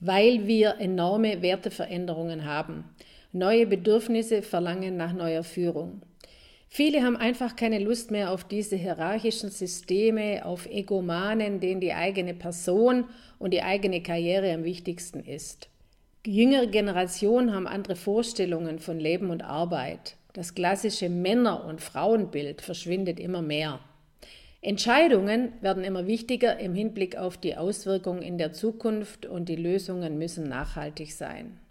weil wir enorme Werteveränderungen haben. Neue Bedürfnisse verlangen nach neuer Führung. Viele haben einfach keine Lust mehr auf diese hierarchischen Systeme, auf Egomanen, denen die eigene Person und die eigene Karriere am wichtigsten ist. Jüngere Generationen haben andere Vorstellungen von Leben und Arbeit. Das klassische Männer- und Frauenbild verschwindet immer mehr. Entscheidungen werden immer wichtiger im Hinblick auf die Auswirkungen in der Zukunft und die Lösungen müssen nachhaltig sein.